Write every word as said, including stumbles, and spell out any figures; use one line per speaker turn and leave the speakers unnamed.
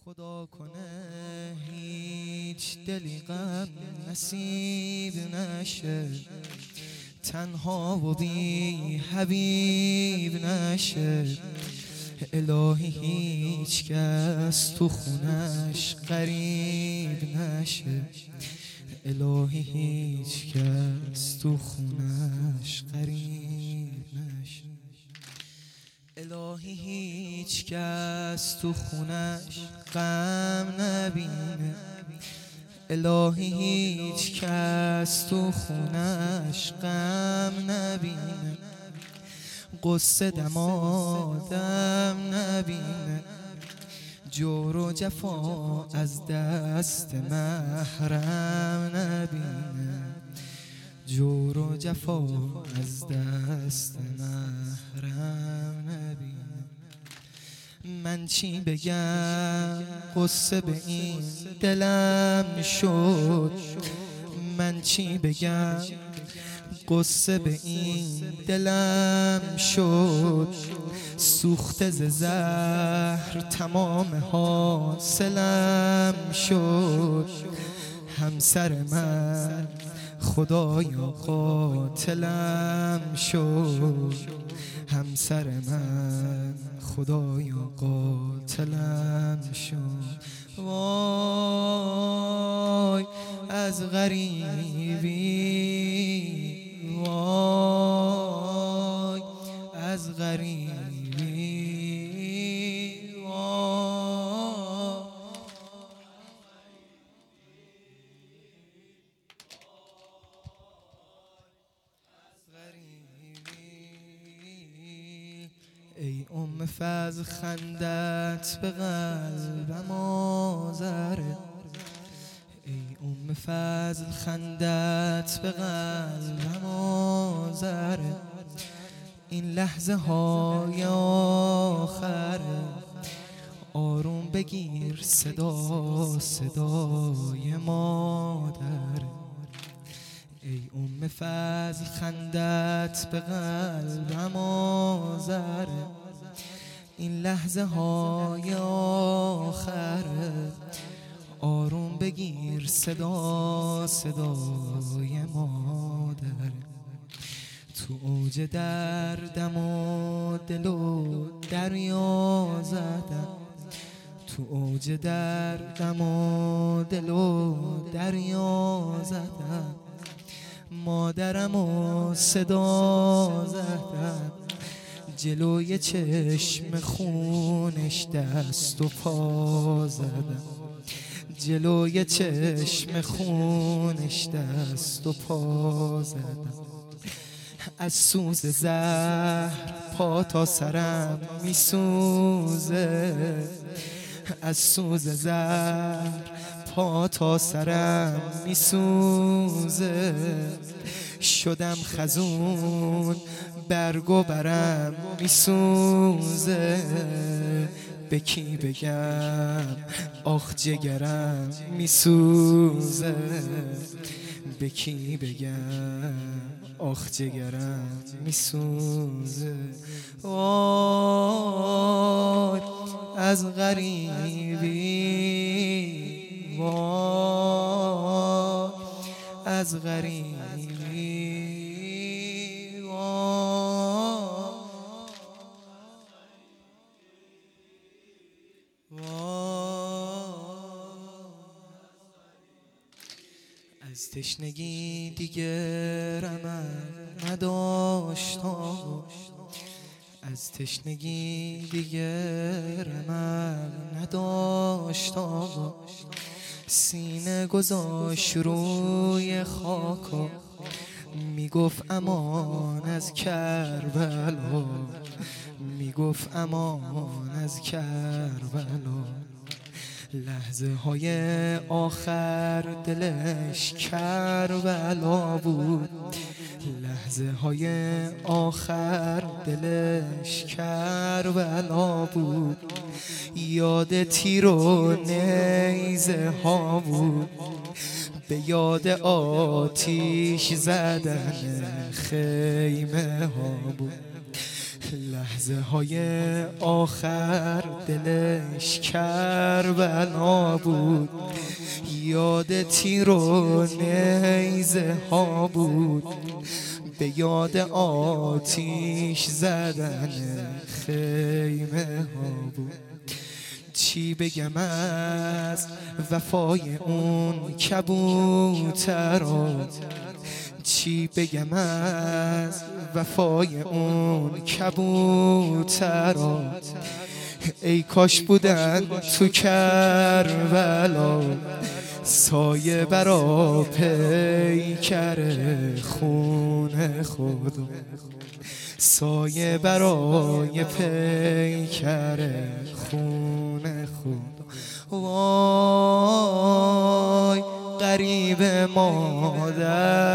خدا کنه هیچ دلی غم نصیب نشه، تنها و بی حبیب نشه. الهی هیچ کس تو خونش غریب نشه، الهی هیچ کس تو خونش غریب نشه. الهی هیچ کس تو خونش غم نبینه، الهی هیچ کس تو خونش غم نبینه. قصه دمادم نبینه، جور و جفا از دست محرم نبینه، جور و جفا از دست محرم نبینه. من چی بگم قصه به این دلم شد، من چی بگم قصه به این دلم شد. سوخته ز زهر تمام حاصلم شد. همسر من خدایا قاتلم شد، همسر من خدایا قاتلم شد. وای از غریبی، وای از غریبی، وای از غریبی. ای ام فضل خندت به قلبم آذره، ای ام فضل خندت به قلبم آذره. این لحظه های آخره، آروم بگیر صدا صدای مادره. ای ام فضل خندت به قلبم آذره. این لحظه های آخره، آروم بگیر صدا صدای مادره. تو اوج دردم و دل و دریا زدم، تو اوج دردم و دل و دریا زدم. مادرم و صدا زدم، جلوی چشم خونش دست و پا زدم، جلوی چشم خونش دست و پا زدم. از سوز زهر پا تا سرم میسوزه، از سوز زهر پا تا سرم میسوزه. شدم خزون برگ و برم میسوزه. به کی بگم آخ جگرم میسوزه، به کی بگم آخ جگرم میسوزه. وای از غریبی، وای از غریبی، وای از تشنگی دیگه رمق نداشتم، از تشنگی دیگه رمق نداشتم. سینه گذاشت روی خاکا، میگفت امان از کربلا، میگفت امان از کربلا. لحظه های آخر دلش کربلا بود، لحظه های آخر دلش کربلا بود. یاد تیر و نیزه ها بود، به یاد آتیش زدن خیمه ها بود. لحظه های آخر دلش کربلا بود، یاد تیر و نیزه ها بود، به یاد آتیش زدن خیمه ها بود. چی بگم از وفای اون کبوترا، چی بگم از وفای اون کبوترا، ای کاش بودن تو کربلا سایه برا پیکر خون خود، سایه برای پیکر خون خود. وای غریب مادر